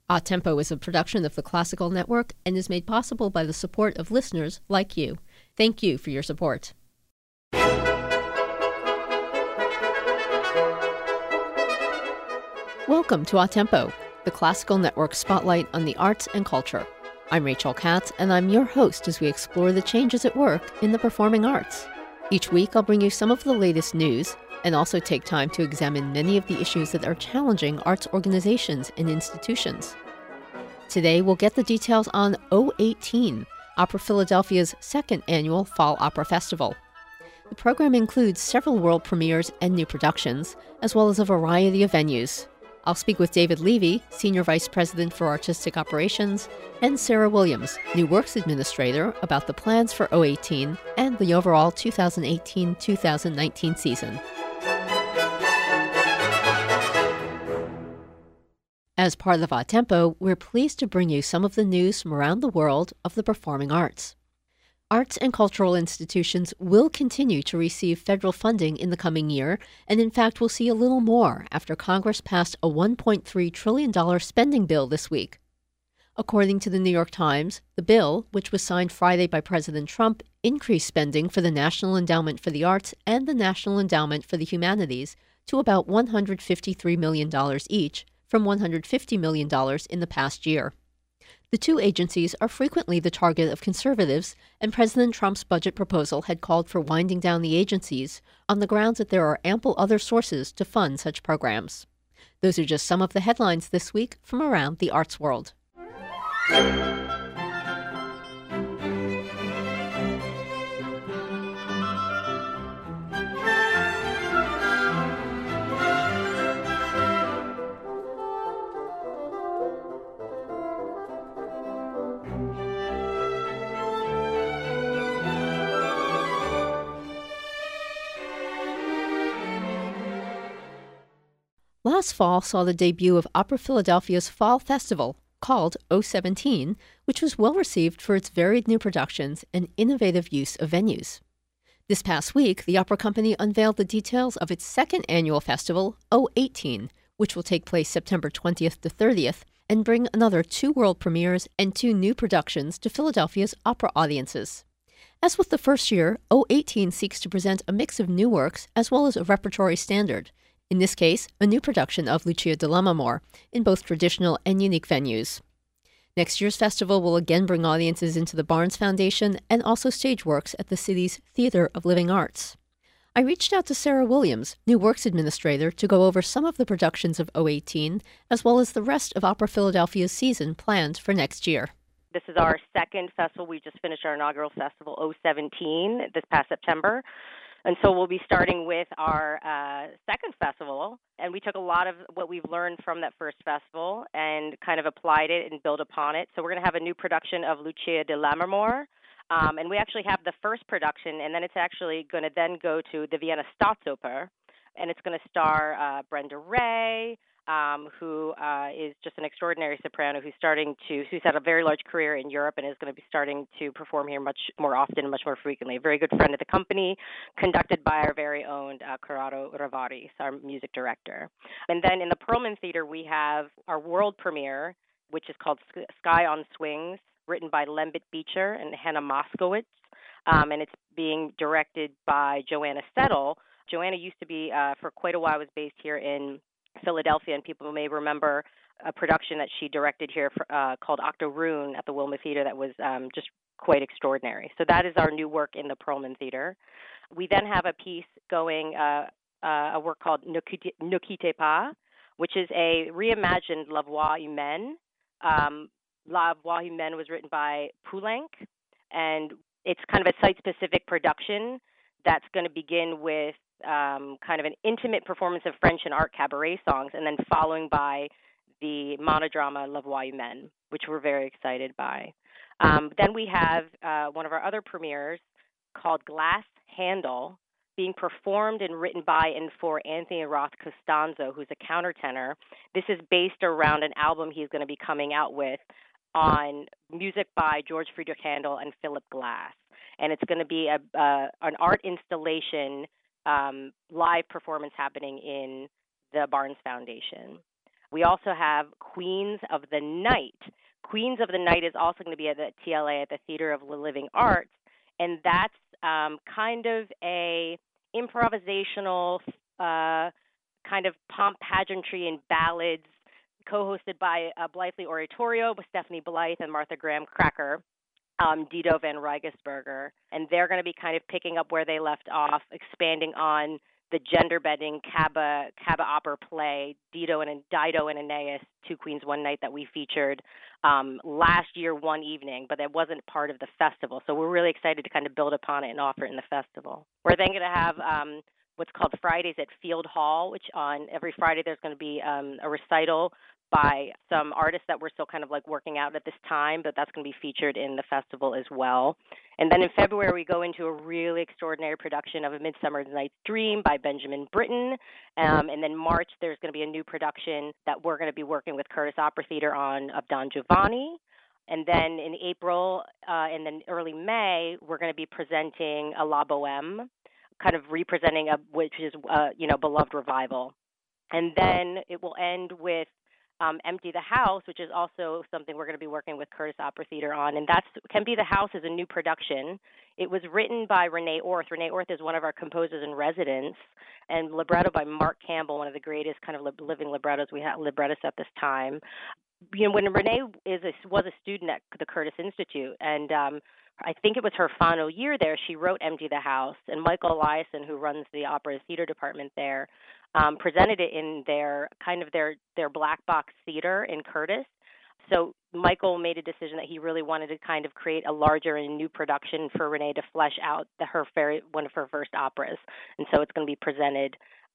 A Tempo is a production of the Classical Network and is made possible by the support of listeners like you. Thank you for your support. Welcome to A Tempo, the Classical Network spotlight on the arts and culture. I'm Rachel Katz, and I'm your host as we explore the changes at work in the performing arts. Each week, I'll bring you some of the latest news and also take time to examine many of the issues that are challenging arts organizations and institutions. Today, we'll get the details on O18, Opera Philadelphia's second annual Fall Opera Festival. The program includes several world premieres and new productions, as well as a variety of venues. I'll speak with David Levy, Senior Vice President for Artistic Operations, and Sarah Williams, New Works Administrator, about the plans for O18 and the overall 2018-2019 season. As part of A Tempo, we're pleased to bring you some of the news from around the world of the performing arts. Arts and cultural institutions will continue to receive federal funding in the coming year, and in fact will see a little more after Congress passed a $1.3 trillion spending bill this week. According to the New York Times, the bill, which was signed Friday by President Trump, increased spending for the National Endowment for the Arts and the National Endowment for the Humanities to about $153 million each, from $150 million in the past year. The two agencies are frequently the target of conservatives, and President Trump's budget proposal had called for winding down the agencies on the grounds that there are ample other sources to fund such programs. Those are just some of the headlines this week from around the arts world. Last fall saw the debut of Opera Philadelphia's Fall Festival, called O17, which was well received for its varied new productions and innovative use of venues. This past week, the opera company unveiled the details of its second annual festival, O18, which will take place September 20th to 30th, and bring another 2 world premieres and 2 new productions to Philadelphia's opera audiences. As with the first year, O18 seeks to present a mix of new works as well as a repertory standard. In this case, a new production of Lucia di Lammermoor in both traditional and unique venues. Next year's festival will again bring audiences into the Barnes Foundation and also stage works at the city's Theater of Living Arts. I reached out to Sarah Williams, New Works Administrator, to go over some of the productions of O18, as well as the rest of Opera Philadelphia's season planned for next year. This is our second festival. We just finished our inaugural festival, O17, this past September. And so we'll be starting with our second festival, and we took a lot of what we've learned from that first festival and kind of applied it and built upon it. So we're going to have a new production of Lucia di Lammermoor, and we actually have the first production, and then it's actually going to then go to the Vienna Staatsoper, and it's going to star Brenda Ray, who is just an extraordinary soprano who's had a very large career in Europe and is going to be starting to perform here much more often and much more frequently. A very good friend of the company, conducted by our very own Corrado Ravaris, our music director. And then in the Perlman Theater, we have our world premiere, which is called Sky on Swings, written by Lembit Beecher and Hannah Moskowitz, and it's being directed by Joanna Settle. Joanna used to be, for quite a while, was based here in Philadelphia, and people may remember a production that she directed here called Octoroon at the Wilma Theater that was just quite extraordinary. So that is our new work in the Perlman Theater. We then have a piece going, a work called Ne quittez pas, which is a reimagined La Voix Humaine. La Voix Humaine was written by Poulenc, and it's kind of a site-specific production that's going to begin with kind of an intimate performance of French and art cabaret songs, and then following by the monodrama La Voix Humaine, which we're very excited by. Then we have one of our other premieres called Glass Handle, being performed and written by and for Anthony Roth Costanzo, who's a countertenor. This is based around an album he's going to be coming out with on music by George Friedrich Handel and Philip Glass. And it's going to be an art installation live performance happening in the Barnes Foundation. We also have Queens of the Night. Queens of the Night is also going to be at the TLA at the Theater of the Living Arts, and that's kind of a improvisational kind of pomp, pageantry, and ballads, co-hosted by Blythe Oratorio with Stephanie Blythe and Martha Graham Cracker, Dido van Rijsberger, and they're going to be kind of picking up where they left off, expanding on the gender-bending Caba opera play, Dido and Aeneas, Two Queens, One Night, that we featured last year one evening, but it wasn't part of the festival. So we're really excited to kind of build upon it and offer it in the festival. We're then going to have what's called Fridays at Field Hall, which on every Friday there's going to be a recital by some artists that we're still kind of like working out at this time, but that's going to be featured in the festival as well. And then in February, we go into a really extraordinary production of A Midsummer Night's Dream by Benjamin Britten. And then March, there's going to be a new production that we're going to be working with Curtis Opera Theater on of Don Giovanni. And then in April and then early May, we're going to be presenting a La Boheme, kind of representing which is beloved revival. And then it will end with Empty the House, which is also something we're going to be working with Curtis Opera Theater on. And that's Empty the House is a new production. It was written by Renee Orth. Renee Orth is one of our composers in residence, and libretto by Mark Campbell, one of the greatest kind of living librettists at this time. When Renee was a student at the Curtis Institute, and I think it was her final year there, she wrote Empty the House, and Michael Eliason, who runs the opera theater department there, presented it in their black box theater in Curtis. So Michael made a decision that he really wanted to kind of create a larger and new production for Renee to flesh out one of her first operas. And so it's going to be presented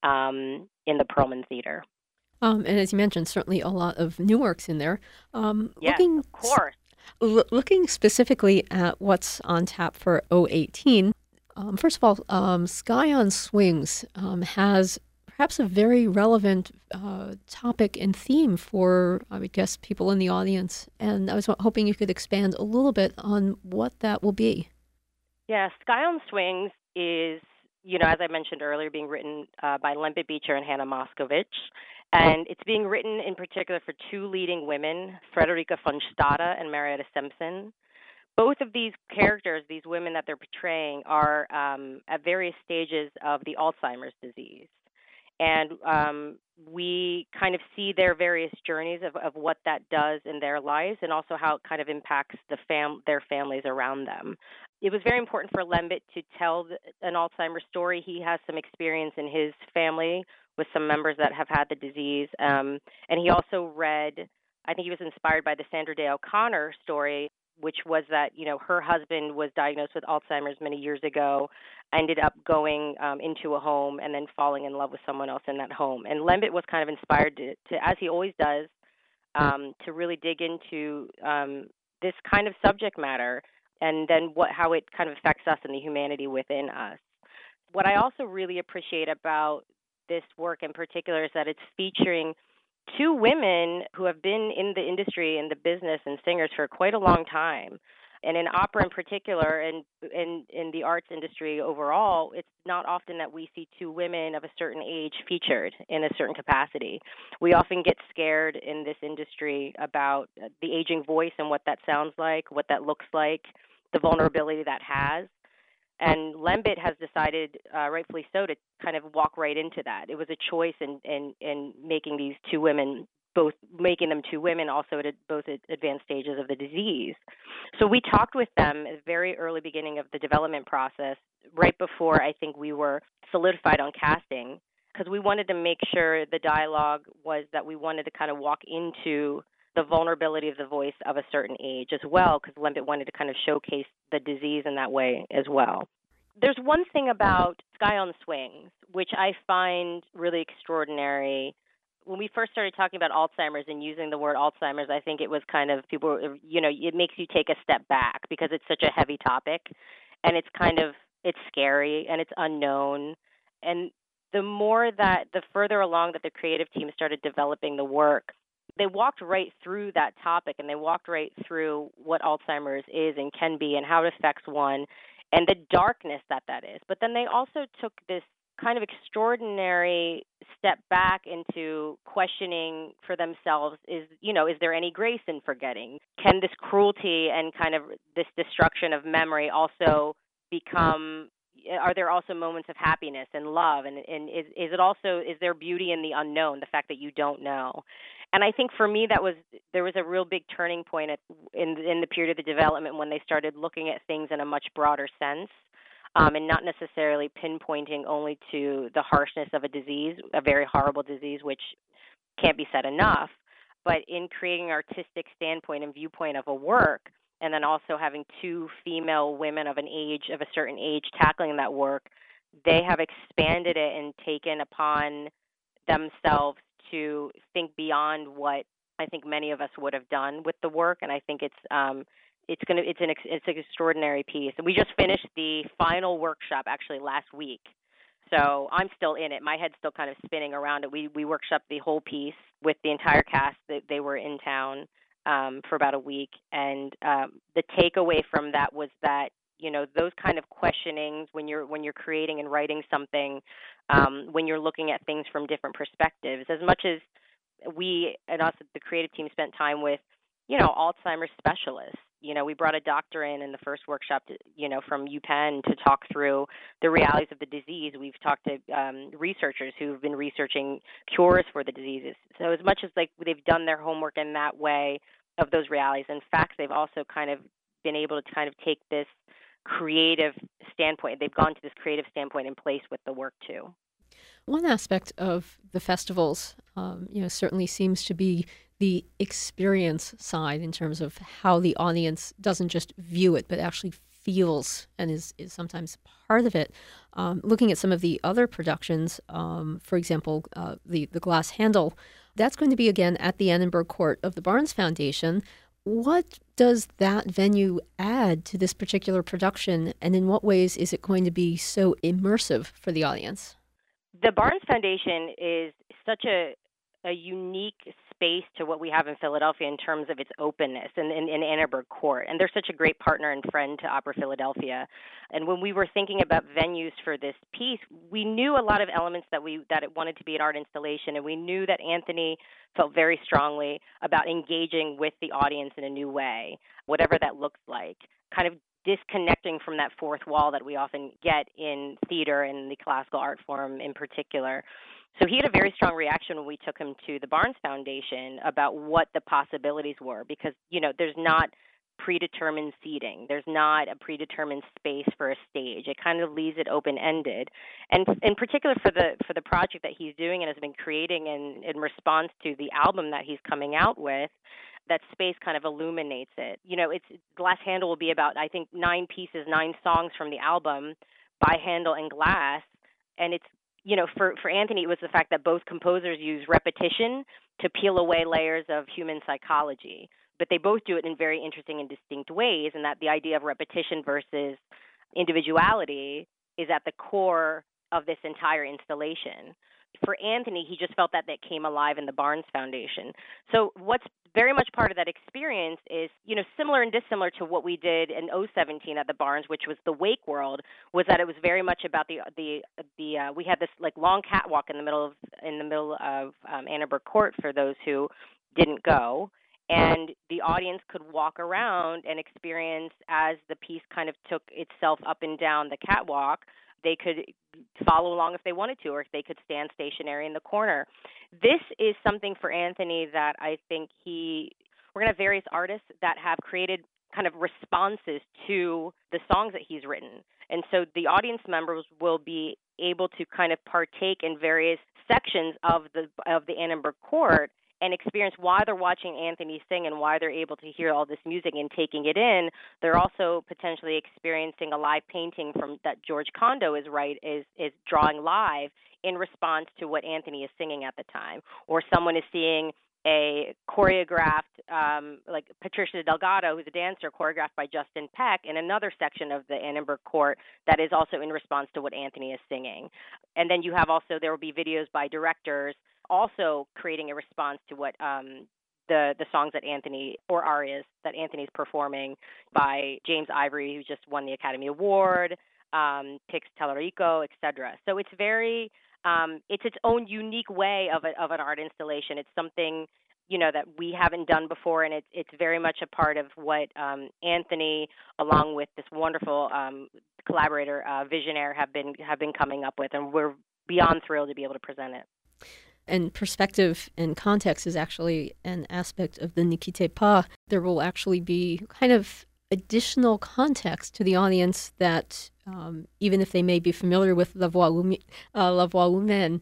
in the Perlman Theater. And as you mentioned, certainly a lot of new works in there. Yes, of course. Looking specifically at what's on tap for 2018, first of all, Sky on Swings has perhaps a very relevant topic and theme for, I would guess, people in the audience. And I was hoping you could expand a little bit on what that will be. Yeah, Sky on Swings is, as I mentioned earlier, being written by Lembit Beecher and Hannah Moscovich. And it's being written in particular for two leading women, Frederica von Stade and Marietta Simpson. Both of these characters, these women that they're portraying, are at various stages of the Alzheimer's disease. And we kind of see their various journeys of what that does in their lives, and also how it kind of impacts their families around them. It was very important for Lembit to tell an Alzheimer's story. He has some experience in his family with some members that have had the disease. And he also read, I think he was inspired by the Sandra Day O'Connor story, which was that, her husband was diagnosed with Alzheimer's many years ago, ended up going into a home and then falling in love with someone else in that home. And Lembit was kind of inspired to as he always does, to really dig into this kind of subject matter, and then how it kind of affects us and the humanity within us. What I also really appreciate about this work in particular is that it's featuring two women who have been in the industry and the business and singers for quite a long time. And in opera in particular, and in the arts industry overall, it's not often that we see two women of a certain age featured in a certain capacity. We often get scared in this industry about the aging voice and what that sounds like, what that looks like, the vulnerability that has. And Lembit has decided, rightfully so, to kind of walk right into that. It was a choice in making these two women, making them two women also at both advanced stages of the disease. So we talked with them at the very early beginning of the development process, right before I think we were solidified on casting, because we wanted to make sure the dialogue was that we wanted to kind of walk into the vulnerability of the voice of a certain age as well, because Lembit wanted to kind of showcase the disease in that way as well. There's one thing about Sky on Swings, which I find really extraordinary. When we first started talking about Alzheimer's and using the word Alzheimer's, I think it was kind of people, it makes you take a step back because it's such a heavy topic, and it's scary and it's unknown. And the further along that the creative team started developing the work, they walked right through that topic, and they walked right through what Alzheimer's is and can be and how it affects one and the darkness that is. But then they also took this kind of extraordinary step back into questioning for themselves is there any grace in forgetting? Can this cruelty and kind of this destruction of memory also become, are there also moments of happiness and love? And is there beauty in the unknown, the fact that you don't know? And I think for me, there was a real big turning point in the period of the development when they started looking at things in a much broader sense, and not necessarily pinpointing only to the harshness of a disease, a very horrible disease, which can't be said enough, but in creating an artistic standpoint and viewpoint of a work, and then also having two female women of a certain age tackling that work, they have expanded it and taken upon themselves to think beyond what I think many of us would have done with the work, and I think it's an extraordinary piece. And we just finished the final workshop actually last week, so I'm still in it. My head's still kind of spinning around it. We workshopped the whole piece with the entire cast. They were in town for about a week, and the takeaway from that was that those kind of questionings when you're creating and writing something, when you're looking at things from different perspectives, as much as we and us the creative team spent time with Alzheimer's specialists. We brought a doctor in the first workshop from UPenn to talk through the realities of the disease. We've talked to researchers who've been researching cures for the diseases. So as much as they've done their homework in that way of those realities and facts, they've also kind of been able to kind of take this creative standpoint. They've gone to this creative standpoint in place with the work too. One aspect of the festivals, certainly seems to be the experience side in terms of how the audience doesn't just view it, but actually feels and is sometimes part of it. Looking at some of the other productions, for example, the Glass Handle, that's going to be again at the Annenberg Court of the Barnes Foundation. What does that venue add to this particular production, and in what ways is it going to be so immersive for the audience? The Barnes Foundation is such a unique space to what we have in Philadelphia in terms of its openness in Annenberg Court. And they're such a great partner and friend to Opera Philadelphia. And when we were thinking about venues for this piece, we knew a lot of elements that it wanted to be an art installation, and we knew that Anthony felt very strongly about engaging with the audience in a new way, whatever that looks like, kind of disconnecting from that fourth wall that we often get in theater and the classical art form in particular. So he had a very strong reaction when we took him to the Barnes Foundation about what the possibilities were, because, there's not predetermined seating. There's not a predetermined space for a stage. It kind of leaves it open-ended. And in particular for the project that he's doing and has been creating in response to the album that he's coming out with, that space kind of illuminates it. It's Glass Handle will be about, I think, 9 pieces, 9 songs from the album by Handel and Glass. And it's, for Anthony, it was the fact that both composers use repetition to peel away layers of human psychology. But they both do it in very interesting and distinct ways, and that the idea of repetition versus individuality is at the core of this entire installation. For Anthony, he just felt that came alive in the Barnes Foundation. So what's very much part of that experience is, similar and dissimilar to what we did in 2017 at the Barnes, which was the Wake World, was that it was very much about we had this long catwalk in the middle of Annenberg Court for those who didn't go. And the audience could walk around and experience as the piece kind of took itself up and down the catwalk. They could follow along if they wanted to, or if they could stand stationary in the corner. This is something for Anthony that I think we're going to have various artists that have created kind of responses to the songs that he's written. And so the audience members will be able to kind of partake in various sections of the Annenberg Court and experience why they're watching Anthony sing and why they're able to hear all this music and taking it in. They're also potentially experiencing a live painting that George Condo is drawing live in response to what Anthony is singing at the time. Or someone is seeing a choreographed, like Patricia Delgado, who's a dancer, choreographed by Justin Peck in another section of the Annenberg Court that is also in response to what Anthony is singing. And then you have also, there will be videos by directors also creating a response to what the songs that Anthony, or arias that Anthony's performing, by James Ivory, who just won the Academy Award, Pix Tellerico, etc. So it's very it's its own unique way of an art installation. It's something that we haven't done before, and it's very much a part of what Anthony, along with this wonderful collaborator Visionaire, have been coming up with, and we're beyond thrilled to be able to present it. And perspective and context is actually an aspect of the Ne quittez pas. There will actually be kind of additional context to the audience that even if they may be familiar with La Voix Humaine,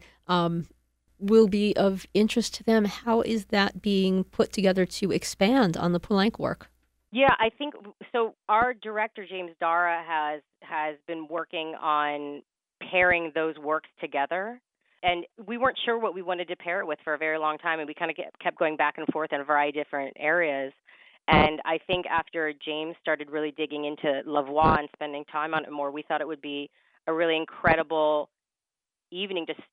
will be of interest to them. How is that being put together to expand on the Poulenc work? Yeah, I think so. Our director, James Dara, has been working on pairing those works together. And we weren't sure what we wanted to pair it with for a very long time, and we kind of kept going back and forth in a variety of different areas. And I think after James started really digging into La Voix and spending time on it more, we thought it would be a really incredible evening to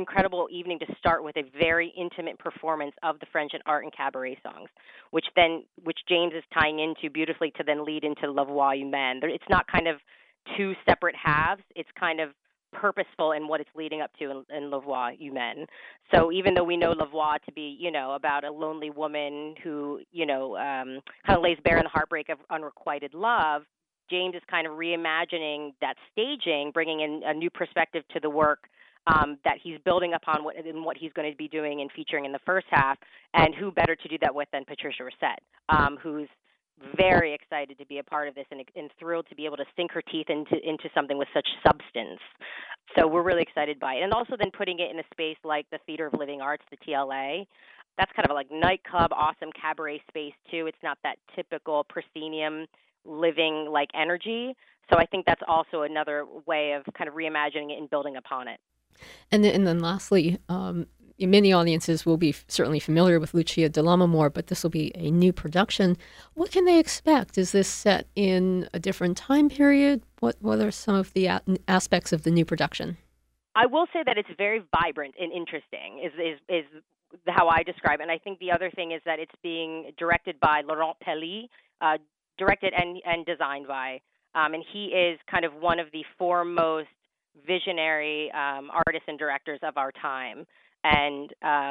start with a very intimate performance of the French and art and cabaret songs, which James is tying into beautifully to then lead into La Voix Humaine. It's not kind of two separate halves. It's kind of purposeful in what it's leading up to in La Voix Humaine. So even though we know La Voix to be, about a lonely woman who, kind of lays bare in the heartbreak of unrequited love, James is kind of reimagining that staging, bringing in a new perspective to the work that he's building upon what he's going to be doing and featuring in the first half. And who better to do that with than Patricia Racette, who's very excited to be a part of this and thrilled to be able to sink her teeth into something with such substance. So we're really excited by it. And also then putting it in a space like the Theater of Living Arts, the TLA. That's kind of like nightclub, awesome cabaret space too. It's not that typical proscenium living like energy. So I think that's also another way of kind of reimagining it and building upon it. And then lastly, many audiences will be certainly familiar with Lucia di Lammermoor, but this will be a new production. What can they expect? Is this set in a different time period? What are some of the aspects of the new production? I will say that it's very vibrant and interesting, is how I describe it. And I think the other thing is that it's being directed by Laurent Pelly, directed and designed by, and he is kind of one of the foremost visionary artists and directors of our time. And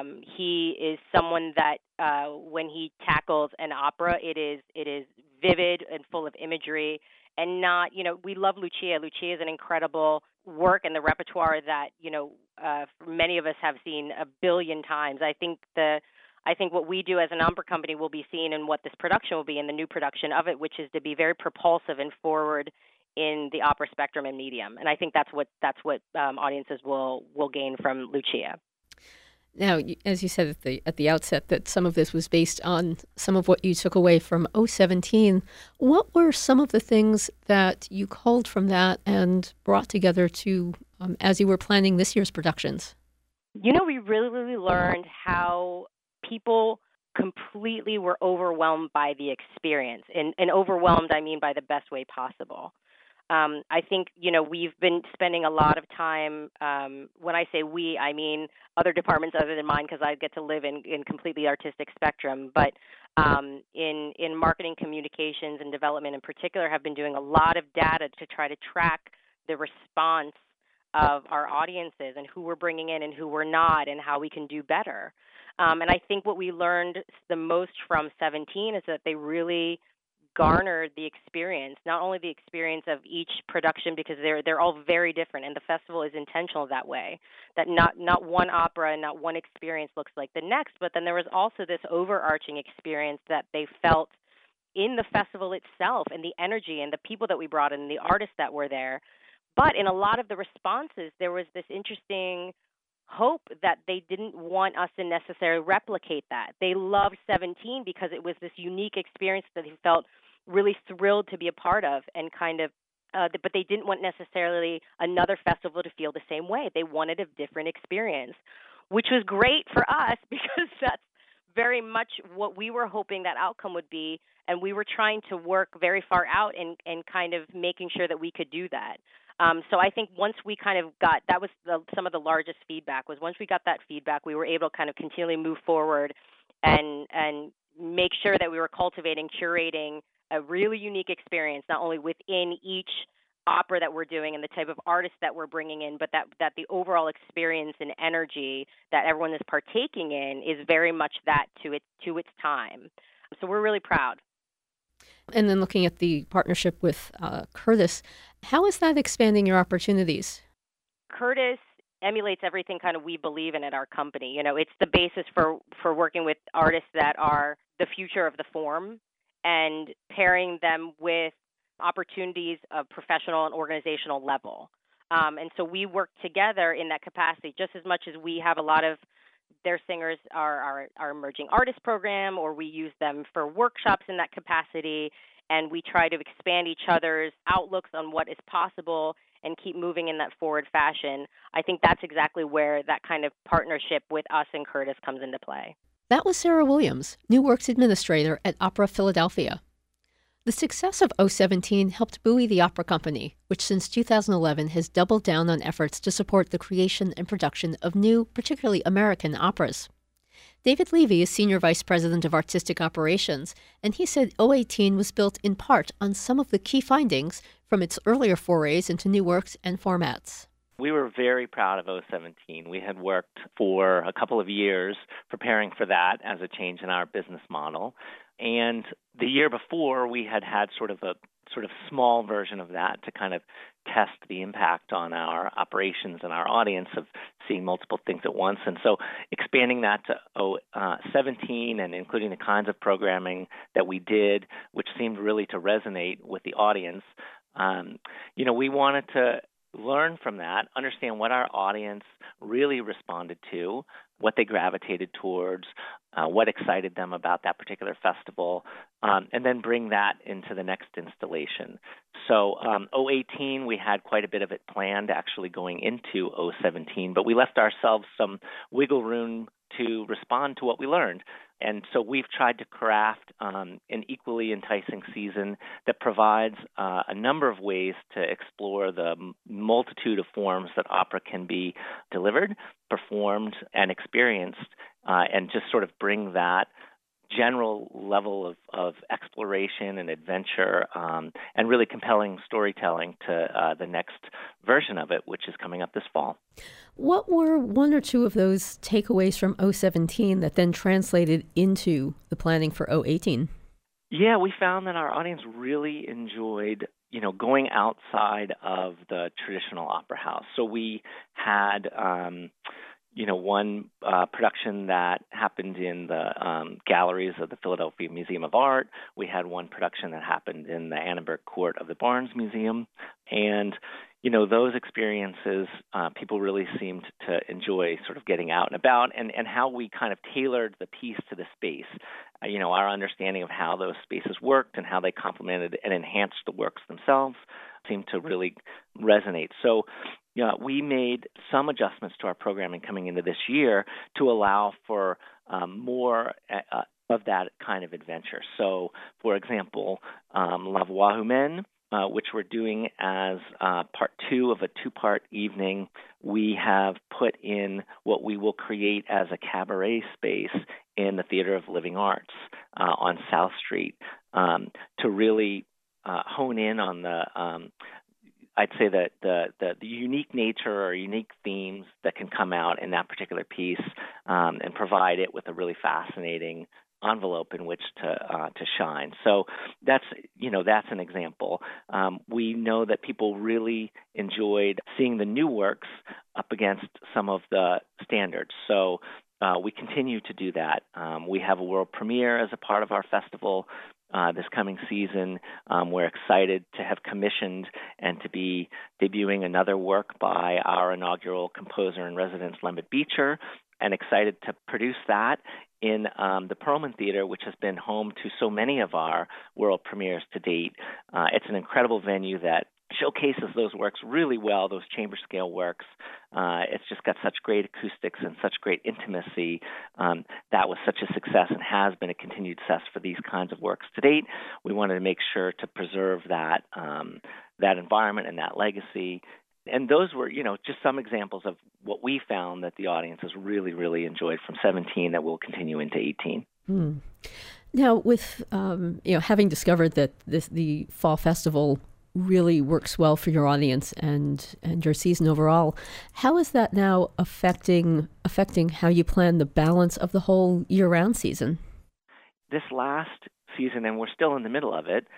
he is someone that when he tackles an opera, it is vivid and full of imagery, and not, we love Lucia. Lucia is an incredible work in the repertoire that, many of us have seen a billion times. I think what we do as an opera company will be seen in what this production will be in the new production of it, which is to be very propulsive and forward in the opera spectrum and medium. And I think that's what audiences will gain from Lucia. Now, as you said at the outset, that some of this was based on some of what you took away from 017. What were some of the things that you culled from that and brought together to as you were planning this year's productions? We really, really learned how people completely were overwhelmed by the experience. And overwhelmed, I mean by the best way possible. I think, we've been spending a lot of time, when I say we, I mean other departments other than mine, because I get to live in completely artistic spectrum. But in marketing, communications, and development in particular, have been doing a lot of data to try to track the response of our audiences and who we're bringing in and who we're not and how we can do better. And I think what we learned the most from 17 is that they really garnered the experience, not only the experience of each production, because they're all very different, and the festival is intentional that way, that not one opera and not one experience looks like the next, but then there was also this overarching experience that they felt in the festival itself, and the energy and the people that we brought in, and the artists that were there. But in a lot of the responses, there was this interesting hope that they didn't want us to necessarily replicate that. They loved 17 because it was this unique experience that they felt really thrilled to be a part of, and but they didn't want necessarily another festival to feel the same way. They wanted a different experience, which was great for us because that's very much what we were hoping that outcome would be, and we were trying to work very far out and kind of making sure that we could do that. So I think once we kind of got, that was some of the largest feedback, was once we got that feedback, we were able to kind of continually move forward and make sure that we were cultivating, curating a really unique experience, not only within each opera that we're doing and the type of artists that we're bringing in, but that the overall experience and energy that everyone is partaking in is very much that to its time. So we're really proud. And then looking at the partnership with Curtis, how is that expanding your opportunities? Curtis emulates everything kind of we believe in at our company. It's the basis for working with artists that are the future of the form and pairing them with opportunities of professional and organizational level. And so we work together in that capacity just as much as we have a lot of their singers are our emerging artist program, or we use them for workshops in that capacity, and we try to expand each other's outlooks on what is possible and keep moving in that forward fashion. I think that's exactly where that kind of partnership with us and Curtis comes into play. That was Sarah Williams, New Works Administrator at Opera Philadelphia. The success of O17 helped buoy the opera company, which since 2011 has doubled down on efforts to support the creation and production of new, particularly American operas. David Levy is Senior Vice President of Artistic Operations, and he said O18 was built in part on some of the key findings from its earlier forays into new works and formats. We were very proud of O17. We had worked for a couple of years preparing for that as a change in our business model. And the year before, we had sort of small version of that to kind of test the impact on our operations and our audience of seeing multiple things at once. And so expanding that to 17 and including the kinds of programming that we did, which seemed really to resonate with the audience, we wanted to learn from that, understand what our audience really responded to, what they gravitated towards, what excited them about that particular festival, and then bring that into the next installation. So O18, we had quite a bit of it planned actually going into O17, but we left ourselves some wiggle room to respond to what we learned. And so we've tried to craft an equally enticing season that provides a number of ways to explore the multitude of forms that opera can be delivered, performed, and experienced, and just sort of bring that general level of exploration and adventure and really compelling storytelling to the next version of it, which is coming up this fall. What were one or two of those takeaways from O17 that then translated into the planning for O18? Yeah, we found that our audience really enjoyed going outside of the traditional opera house. So we had one production that happened in the galleries of the Philadelphia Museum of Art. We had one production that happened in the Annenberg Court of the Barnes Museum. And, those experiences, people really seemed to enjoy sort of getting out and about and how we kind of tailored the piece to the space. Our understanding of how those spaces worked and how they complemented and enhanced the works themselves seemed to really resonate. So we made some adjustments to our programming coming into this year to allow for more of that kind of adventure. So, for example, La Voix Humaine, which we're doing as part 2 of a 2-part evening, we have put in what we will create as a cabaret space in the Theater of Living Arts on South Street to really hone in on the I'd say that the unique nature or unique themes that can come out in that particular piece and provide it with a really fascinating envelope in which to shine. So that's an example. We know that people really enjoyed seeing the new works up against some of the standards. So we continue to do that. We have a world premiere as a part of our festival this coming season. We're excited to have commissioned and to be debuting another work by our inaugural composer in residence, Lembit Beecher, and excited to produce that in the Perlman Theater, which has been home to so many of our world premieres to date. It's an incredible venue that showcases those works really well, those chamber scale works. It's just got such great acoustics and such great intimacy. That was such a success and has been a continued success for these kinds of works to date. We wanted to make sure to preserve that environment and that legacy. And those were, just some examples of what we found that the audience has really, really enjoyed from 17 that will continue into 18. Now, with having discovered that the fall festival really works well for your audience and your season overall. How is that now affecting how you plan the balance of the whole year-round season? This last season, and we're still in the middle of it,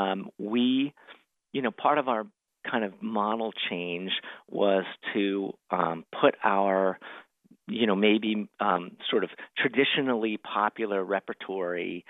part of our kind of model change was to put our, maybe sort of traditionally popular repertory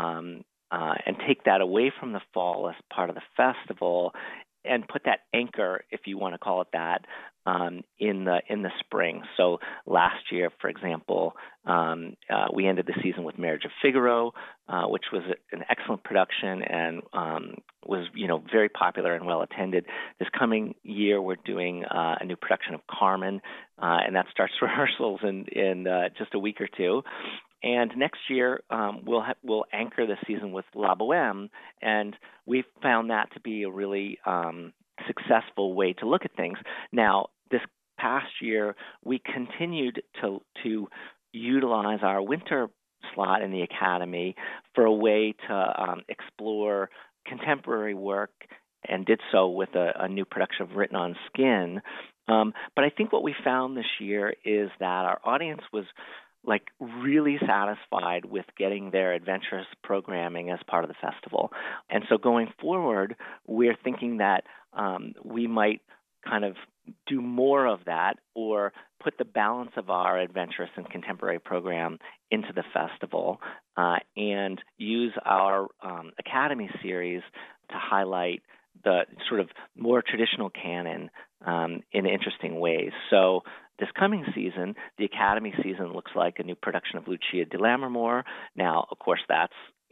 and take that away from the fall as part of the festival and put that anchor, if you want to call it that, in the spring. So last year, for example, we ended the season with Marriage of Figaro, which was an excellent production and was very popular and well attended. This coming year, we're doing a new production of Carmen, and that starts rehearsals in just a week or two. And next year, we'll anchor the season with La Boheme, and we've found that to be a really successful way to look at things. Now, this past year, we continued to utilize our winter slot in the Academy for a way to explore contemporary work, and did so with a new production of Written on Skin. But I think what we found this year is that our audience was really satisfied with getting their adventurous programming as part of the festival. And so going forward, we're thinking that we might kind of do more of that or put the balance of our adventurous and contemporary program into the festival and use our Academy series to highlight the sort of more traditional canon in interesting ways. So this coming season, the Academy season looks like a new production of Lucia di Lammermoor. Now, of course, that's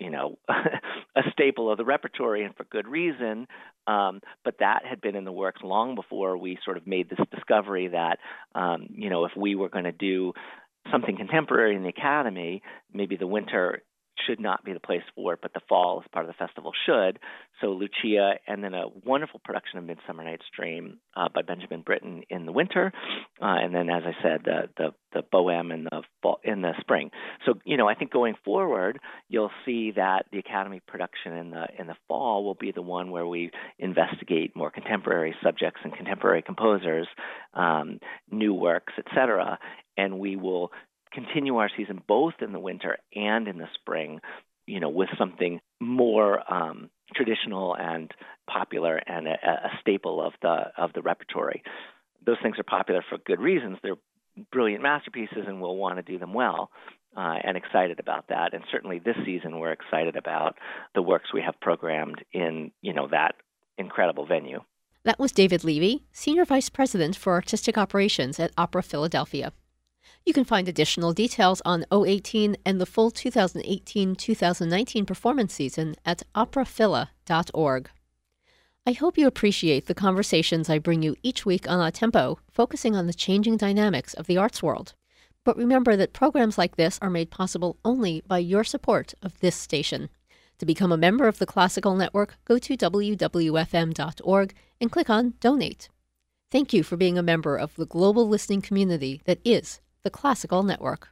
a staple of the repertory, and for good reason. But that had been in the works long before we sort of made this discovery that if we were going to do something contemporary in the Academy, maybe the winter should not be the place for it, but the fall as part of the festival should. So Lucia, and then a wonderful production of Midsummer Night's Dream by Benjamin Britten in the winter, and then, as I said, the Boheme in the spring. So I think going forward, you'll see that the Academy production in the fall will be the one where we investigate more contemporary subjects and contemporary composers, new works, etc., and we will continue our season both in the winter and in the spring, with something more traditional and popular and a staple of the repertory. Those things are popular for good reasons. They're brilliant masterpieces, and we'll want to do them well, and excited about that. And certainly this season, we're excited about the works we have programmed in, that incredible venue. That was David Levy, Senior Vice President for Artistic Operations at Opera Philadelphia. You can find additional details on O18 and the full 2018-2019 performance season at operaphila.org. I hope you appreciate the conversations I bring you each week on A Tempo, focusing on the changing dynamics of the arts world. But remember that programs like this are made possible only by your support of this station. To become a member of the Classical Network, go to wwfm.org and click on Donate. Thank you for being a member of the global listening community that is the Classical Network.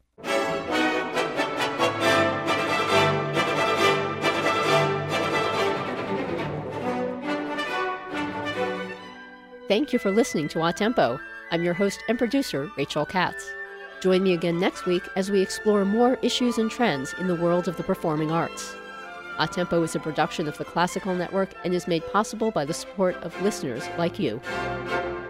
Thank you for listening to A Tempo. I'm your host and producer, Rachel Katz. Join me again next week as we explore more issues and trends in the world of the performing arts. A Tempo is a production of the Classical Network and is made possible by the support of listeners like you.